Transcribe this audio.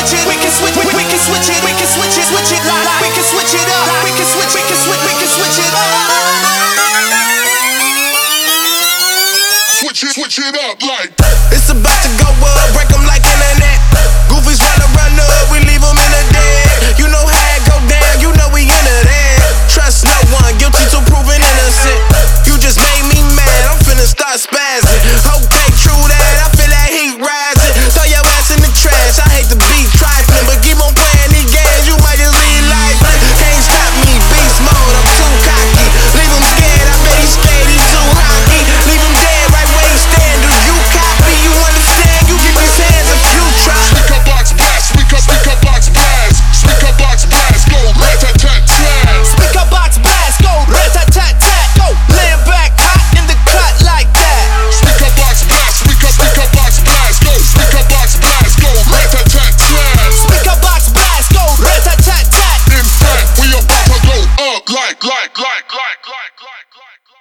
switch it. We can switch it. We can switch it. We can switch it. Switch it. We can switch it up. We can switch. We can switch. We can switch it up. Switch it up like. It's about to go up. Break 'em like internet. Goofies wanna run up. We leave 'em in the dead. You know how it go down. You know we into that. Trust no one. Guilty till proven innocent. You just made me mad. I'm finna start spazzing. Okay, true that. I feel that heat rising. Throw your ass in the trash. I hate to be trifling, but keep on playing these games. You might just leave life. Can't stop me. Beast mode. I'm too cocky. Leave 'em scared. I bet he's scared. He's too hockey. Leave 'em dead right where he stand. Do you copy? You understand? You keep his hands if you try. Speaker box blast. Speaker box blast. Speaker box blast. Go rat-a-tat-tat. Speaker box blast. Go rat-a-tat-tat. Go laying back hot in the cut like that. Speaker box blast. Speaker box blast. Go speaker box blast. Go rat-a-tat-tat. Speaker box blast. Go rat-a-tat-tat. In fact, we about to go up like.